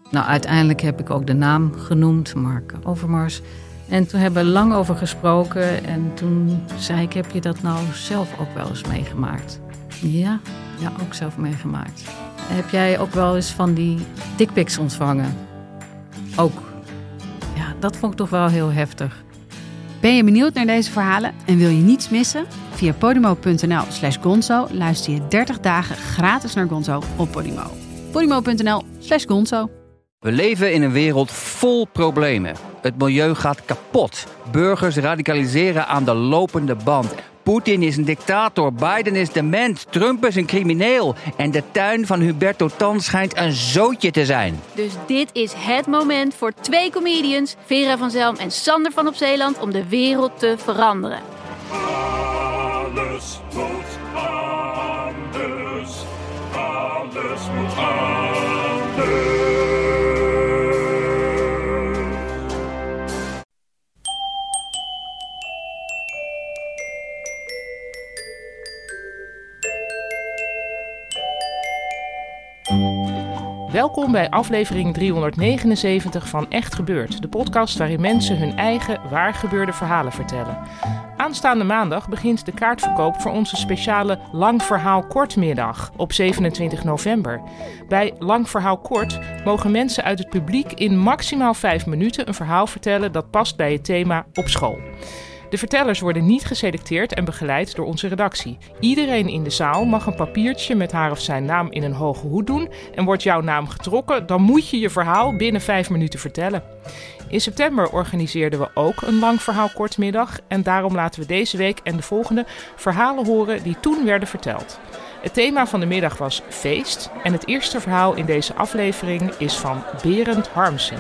Nou, uiteindelijk heb ik ook de naam genoemd, Mark Overmars. En toen hebben we lang over gesproken. En toen zei ik, heb je dat nou zelf ook wel eens meegemaakt? Ja, ook zelf meegemaakt. Heb jij ook wel eens van die dickpics ontvangen? Ook. Ja, dat vond ik toch wel heel heftig. Ben je benieuwd naar deze verhalen en wil je niets missen? Via podimo.nl/gonzo luister je 30 dagen gratis naar Gonzo op Podimo. podimo.nl/gonzo. We leven in een wereld vol problemen. Het milieu gaat kapot. Burgers radicaliseren aan de lopende band. Poetin is een dictator, Biden is dement, Trump is een crimineel. En de tuin van Huberto Tan schijnt een zootje te zijn. Dus dit is het moment voor 2 comedians, Vera van Zelm en Sander van op Zeeland, om de wereld te veranderen. Alles moet anders. Alles moet anders. Welkom bij aflevering 379 van Echt Gebeurd, de podcast waarin mensen hun eigen waargebeurde verhalen vertellen. Aanstaande maandag begint de kaartverkoop voor onze speciale Lang Verhaal Kortmiddag op 27 november. Bij Lang Verhaal Kort mogen mensen uit het publiek in maximaal 5 minuten een verhaal vertellen dat past bij het thema op school. De vertellers worden niet geselecteerd en begeleid door onze redactie. Iedereen in de zaal mag een papiertje met haar of zijn naam in een hoge hoed doen. En wordt jouw naam getrokken, dan moet je je verhaal binnen 5 minuten vertellen. In september organiseerden we ook een Lang Verhaal Kortmiddag. En daarom laten we deze week en de volgende verhalen horen die toen werden verteld. Het thema van de middag was feest. En het eerste verhaal in deze aflevering is van Berend Harmsen.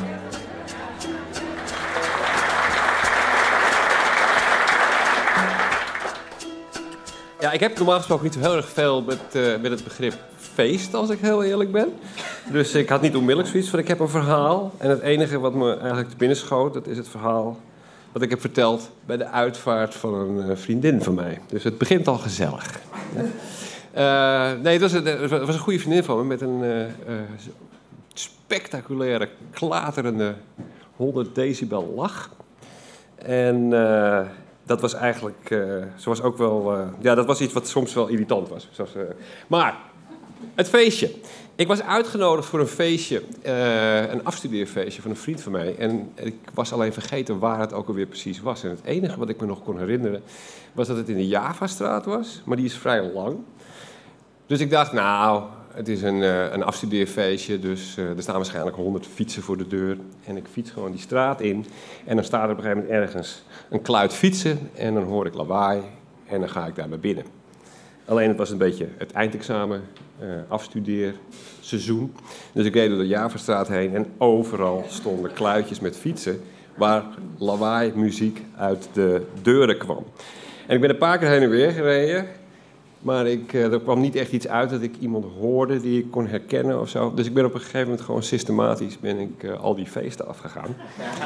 Ja, ik heb normaal gesproken niet zo heel erg veel met het begrip feest, als ik heel eerlijk ben. Dus ik had niet onmiddellijk zoiets van, ik heb een verhaal. En het enige wat me eigenlijk te binnen schoot, dat is het verhaal wat ik heb verteld bij de uitvaart van een vriendin van mij. Dus het begint al gezellig. Nee, het was een goede vriendin van me met een spectaculaire, klaterende 100 decibel lach. En dat was eigenlijk, ze was ook wel, dat was iets wat soms wel irritant was. Maar, het feestje. Ik was uitgenodigd voor een feestje, een afstudeerfeestje van een vriend van mij. En ik was alleen vergeten waar het ook alweer precies was. En het enige wat ik me nog kon herinneren, was dat het in de Javastraat was. Maar die is vrij lang. Dus ik dacht, nou, het is een afstudeerfeestje, dus er staan waarschijnlijk 100 fietsen voor de deur. En ik fiets gewoon die straat in en dan staat er op een gegeven moment ergens een kluit fietsen en dan hoor ik lawaai en dan ga ik daar naar binnen. Alleen het was een beetje het eindexamen, afstudeerseizoen. Dus ik reed door de Javastraat heen en overal stonden kluitjes met fietsen waar lawaai, muziek uit de deuren kwam. En ik ben een paar keer heen en weer gereden. Maar er kwam niet echt iets uit dat ik iemand hoorde die ik kon herkennen of zo. Dus ik ben op een gegeven moment gewoon systematisch al die feesten afgegaan.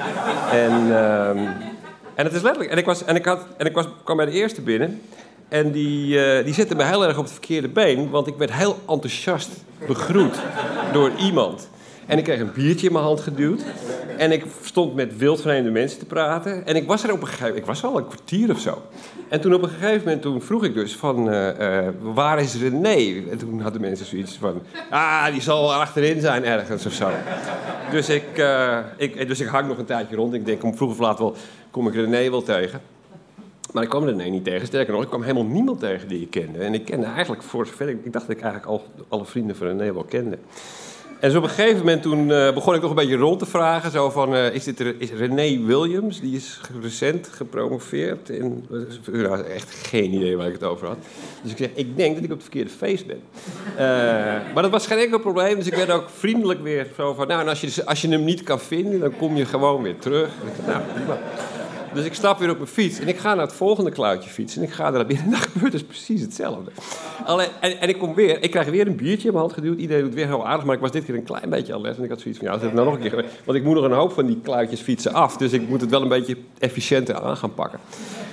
En het is letterlijk. Ik kwam bij de eerste binnen. En die zette me heel erg op het verkeerde been. Want ik werd heel enthousiast begroet door iemand. En ik kreeg een biertje in mijn hand geduwd. En ik stond met wildvreemde mensen te praten. En ik was er op een gegeven moment, ik was al een kwartier of zo. En toen op een gegeven moment, vroeg ik dus van, waar is René? En toen hadden mensen zoiets van, die zal wel achterin zijn ergens of zo. Dus ik hang nog een tijdje rond. Ik denk, vroeg of laat kom ik René wel tegen. Maar ik kwam René niet tegen. Sterker nog, ik kwam helemaal niemand tegen die ik kende. En ik kende eigenlijk, voor zover ik dacht dat ik eigenlijk al alle vrienden van René wel kende. En dus op een gegeven moment toen begon ik nog een beetje rond te vragen. Zo van, is René Williams, die is recent gepromoveerd. En echt geen idee waar ik het over had. Dus ik zeg, ik denk dat ik op het verkeerde feest ben. Maar dat was geen enkel probleem. Dus ik werd ook vriendelijk weer zo van, nou, en als je hem niet kan vinden, dan kom je gewoon weer terug. En ik zeg, nou, prima. Dus ik stap weer op mijn fiets en ik ga naar het volgende kluitje fietsen. En ik ga er naar binnen en dan gebeurt dus precies hetzelfde. En ik krijg weer een biertje in mijn hand geduwd. Iedereen doet weer heel aardig, maar ik was dit keer een klein beetje alert. En ik had zoiets van, dat heb ik nou nog een keer. Want ik moet nog een hoop van die kluitjes fietsen af. Dus ik moet het wel een beetje efficiënter aan gaan pakken.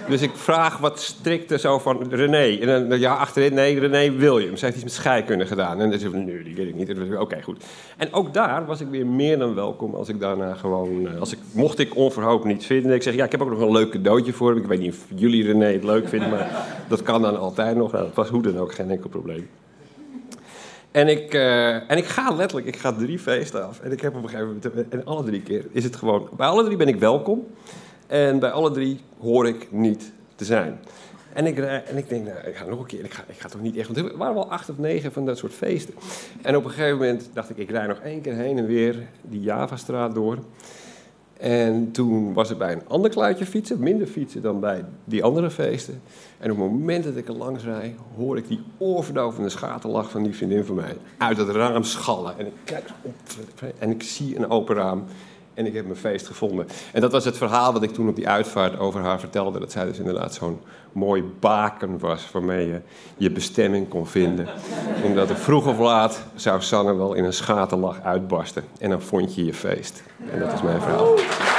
Dus ik vraag wat strikter zo van René. En dan achterin, nee, René Williams. Hij heeft iets met scheikunde gedaan. En dan zei ik, nee, die weet ik niet. Oké, goed. En ook daar was ik weer meer dan welkom als ik daarna gewoon... mocht ik onverhoopt niet vinden. Ik zeg, ja, ik heb ook nog een leuk cadeautje voor hem. Ik weet niet of jullie René het leuk vinden, maar dat kan dan altijd nog. Nou, dat was hoe dan ook geen enkel probleem. En ik ga letterlijk, 3 feesten af. En ik heb op een gegeven moment, en alle 3 keer is het gewoon... Bij alle 3 ben ik welkom. En bij alle 3 hoor ik niet te zijn. En ik denk, nou, ik ga nog een keer. Ik ga toch niet echt... Want er waren wel 8 of 9 van dat soort feesten. En op een gegeven moment dacht ik rij nog 1 keer heen en weer die Javastraat door. En toen was het bij een ander kluitje fietsen, minder fietsen dan bij die andere feesten. En op het moment dat ik er langs rijd, hoor ik die oorverdovende schaterlach van die vriendin van mij uit het raam schallen. En ik kijk op en ik zie een open raam en ik heb mijn feest gevonden. En dat was het verhaal wat ik toen op die uitvaart over haar vertelde. Dat zij dus inderdaad zo'n mooi baken was waarmee je je bestemming kon vinden. Omdat er vroeg of laat zou Sanne wel in een schaterlach uitbarsten. En dan vond je je feest. En dat is mijn verhaal.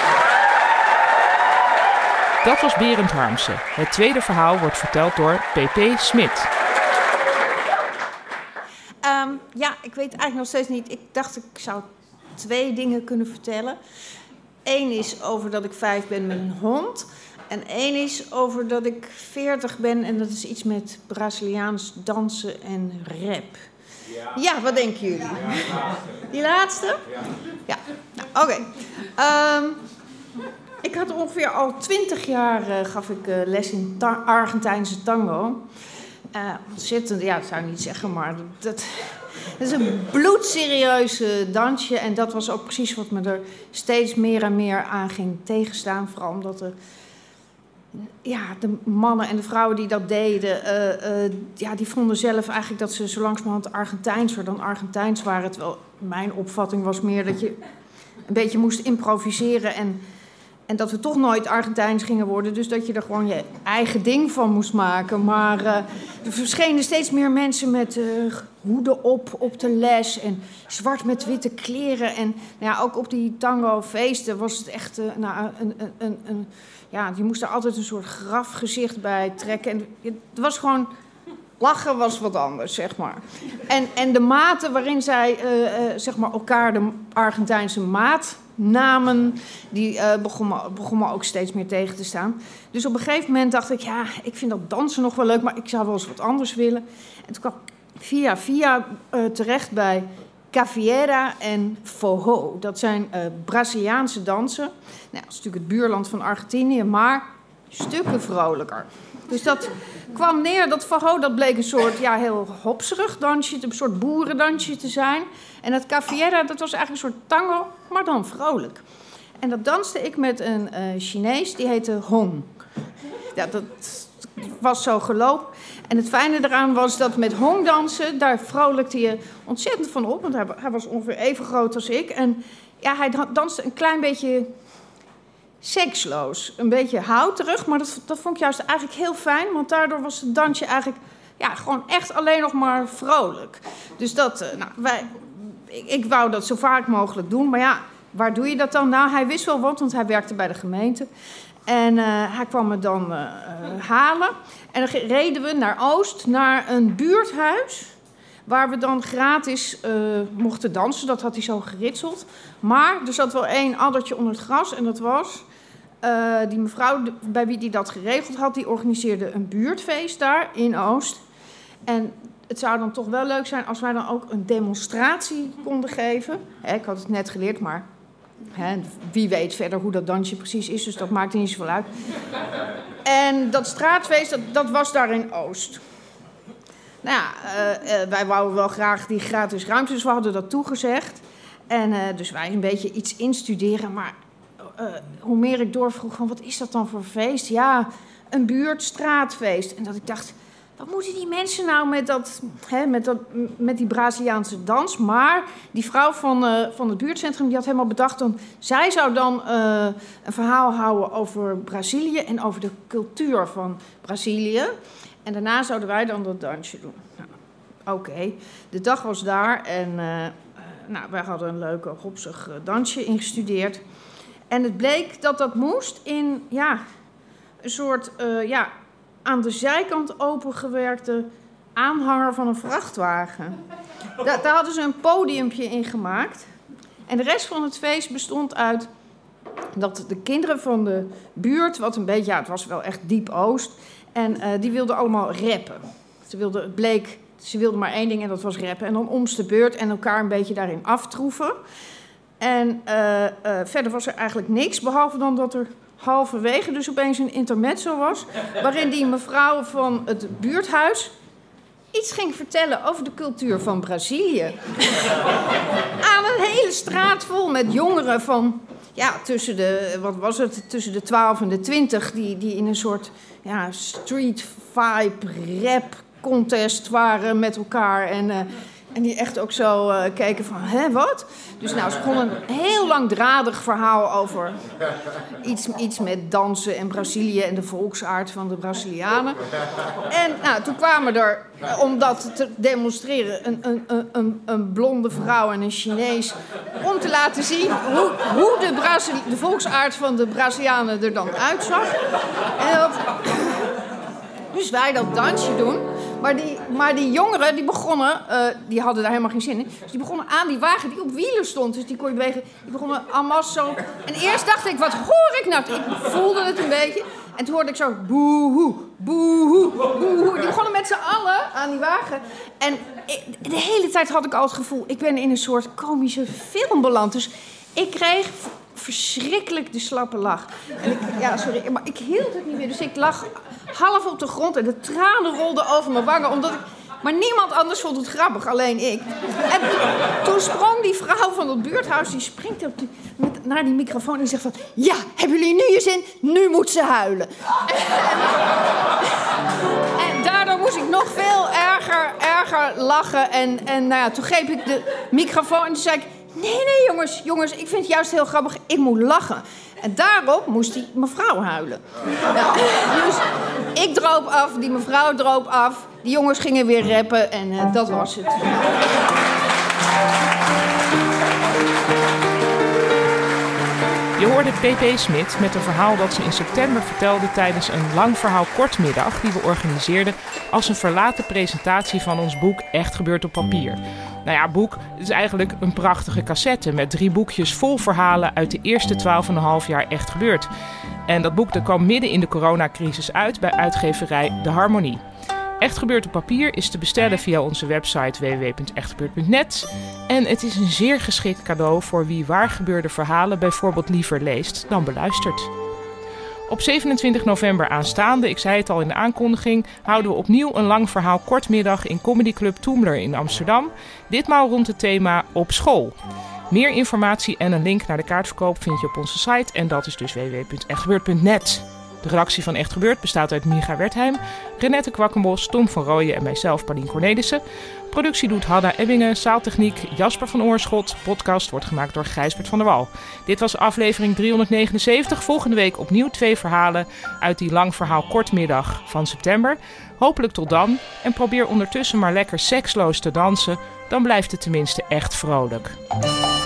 Dat was Berend Harmsen. Het tweede verhaal wordt verteld door PP Smit. Ja, ik weet eigenlijk nog steeds niet. Ik dacht ik zou 2 dingen kunnen vertellen. 1 is over dat ik 5 ben met een hond. En 1 is over dat ik 40 ben en dat is iets met Braziliaans dansen en rap. Ja, wat denken jullie? Die laatste? Ja, nou, oké. Ik had ongeveer al 20 jaar gaf ik les in Argentijnse tango. Ontzettend, ja, dat zou ik niet zeggen, maar dat is een bloedserieus dansje. En dat was ook precies wat me er steeds meer en meer aan ging tegenstaan. Vooral omdat de mannen en de vrouwen die dat deden, die vonden zelf eigenlijk dat ze zo langzamerhand Argentijnser dan Argentijns waren. Terwijl mijn opvatting was meer dat je een beetje moest improviseren en dat we toch nooit Argentijns gingen worden. Dus dat je er gewoon je eigen ding van moest maken. Maar er verschenen steeds meer mensen met hoeden op de les. En zwart met witte kleren. En nou ja, ook op die tango-feesten was het echt je moest er altijd een soort grafgezicht bij trekken. En het was gewoon... Lachen was wat anders, zeg maar. En de mate waarin zij elkaar de Argentijnse maatnamen... die begon me ook steeds meer tegen te staan. Dus op een gegeven moment dacht ik... ja, ik vind dat dansen nog wel leuk, maar ik zou wel eens wat anders willen. En toen kwam ik via terecht bij Caviera en Forró. Dat zijn Braziliaanse dansen. Nou, dat is natuurlijk het buurland van Argentinië, maar stukken vrolijker. Dus dat kwam neer, dat Forró, dat bleek een soort heel hopserig dansje, een soort boerendansje te zijn. En dat Caviera, dat was eigenlijk een soort tango, maar dan vrolijk. En dat danste ik met een Chinees, die heette Hong. Ja, dat was zo gelopen. En het fijne eraan was dat met Hong dansen, daar vrolijkte je ontzettend van op. Want hij was ongeveer even groot als ik. En ja, hij danste een klein beetje seksloos. Een beetje houterig, maar dat vond ik juist eigenlijk heel fijn. Want daardoor was het dansje eigenlijk gewoon echt alleen nog maar vrolijk. Dus ik wou dat zo vaak mogelijk doen. Maar ja, waar doe je dat dan? Nou, hij wist wel wat, want hij werkte bij de gemeente. En hij kwam me dan halen. En dan reden we naar Oost, naar een buurthuis, waar we dan gratis mochten dansen. Dat had hij zo geritseld. Maar er zat wel 1 addertje onder het gras. En dat was die mevrouw bij wie die dat geregeld had. Die organiseerde een buurtfeest daar in Oost. En het zou dan toch wel leuk zijn als wij dan ook een demonstratie konden geven. Ik had het net geleerd, maar wie weet verder hoe dat dansje precies is. Dus dat maakt niet zoveel uit. En dat straatfeest, dat was daar in Oost. Nou ja, wij wouden wel graag die gratis ruimte, dus we hadden dat toegezegd. En dus wij een beetje iets instuderen, maar hoe meer ik doorvroeg van wat is dat dan voor feest? Ja, een buurtstraatfeest. En dat ik dacht, wat moeten die mensen nou met die Braziliaanse dans? Maar die vrouw van het buurtcentrum, die had helemaal bedacht, zij zou dan een verhaal houden over Brazilië en over de cultuur van Brazilië. En daarna zouden wij dan dat dansje doen. Nou, oké. De dag was daar en wij hadden een leuke hopsig dansje ingestudeerd. En het bleek dat moest in een een soort aan de zijkant opengewerkte aanhanger van een vrachtwagen. Daar hadden ze een podiumpje in gemaakt. En de rest van het feest bestond uit dat de kinderen van de buurt, wat een beetje, het was wel echt diep oost, en die wilden allemaal rappen. Ze wilden maar één ding en dat was rappen. En dan om de beurt en elkaar een beetje daarin aftroeven. En verder was er eigenlijk niks, behalve dan dat er halverwege dus opeens een intermezzo was, waarin die mevrouw van het buurthuis iets ging vertellen over de cultuur van Brazilië. Aan een hele straat vol met jongeren van, tussen de 12 en de 20, die in een soort street vibe rap contest waren met elkaar. En die echt ook zo keken van, wat? Dus ze begonnen een heel langdradig verhaal over iets met dansen en Brazilië en de volksaard van de Brazilianen. En toen kwamen er, om dat te demonstreren, een blonde vrouw en een Chinees, om te laten zien hoe de volksaard van de Brazilianen er dan uitzag. Dus wij dat dansje doen. Maar die jongeren, die begonnen, die hadden daar helemaal geen zin in. Dus die begonnen aan die wagen die op wielen stond. Dus die kon je bewegen. Die begonnen en masse zo. En eerst dacht ik, wat hoor ik nou? Ik voelde het een beetje. En toen hoorde ik zo, boehoe, boehoe, boehoe. Die begonnen met z'n allen aan die wagen. En de hele tijd had ik al het gevoel, ik ben in een soort komische film beland. Dus ik kreeg verschrikkelijk de slappe lach. En sorry, maar ik hield het niet meer. Dus ik lag half op de grond en de tranen rolden over mijn wangen. Maar niemand anders vond het grappig, alleen ik. En toen sprong die vrouw van het buurthuis, die springt naar die microfoon en die zegt van, ja, hebben jullie nu je zin? Nu moet ze huilen. En daardoor moest ik nog veel erger lachen. En toen greep ik de microfoon en toen zei ik, nee, jongens, ik vind het juist heel grappig. Ik moet lachen. En daarop moest die mevrouw huilen. Ja, dus ik droop af, die mevrouw droop af. Die jongens gingen weer rappen en dat was het. Je hoorde P.P. Smit met een verhaal dat ze in september vertelde tijdens een lang verhaal kortmiddag die we organiseerden als een verlaten presentatie van ons boek Echt gebeurd op papier. Boek is eigenlijk een prachtige cassette met 3 boekjes vol verhalen uit de eerste 12,5 jaar Echt gebeurd. En dat boek kwam midden in de coronacrisis uit bij uitgeverij De Harmonie. Echt gebeurd op papier is te bestellen via onze website www.echtgebeurd.net. En het is een zeer geschikt cadeau voor wie waargebeurde verhalen bijvoorbeeld liever leest dan beluistert. Op 27 november aanstaande, ik zei het al in de aankondiging, houden we opnieuw een lang verhaal kortmiddag in Comedy Club Toemler in Amsterdam. Ditmaal rond het thema Op school. Meer informatie en een link naar de kaartverkoop vind je op onze site en dat is dus www.echtgebeurd.net. De redactie van Echt Gebeurd bestaat uit Micha Wertheim, Renette Kwakkenbos, Tom van Rooyen en mijzelf, Paulien Cornelissen. Productie doet Hanna Ebbingen, zaaltechniek Jasper van Oorschot. Podcast wordt gemaakt door Gijsbert van der Wal. Dit was aflevering 379. Volgende week opnieuw 2 verhalen uit die lang verhaal kortmiddag van september. Hopelijk tot dan. En probeer ondertussen maar lekker seksloos te dansen. Dan blijft het tenminste echt vrolijk.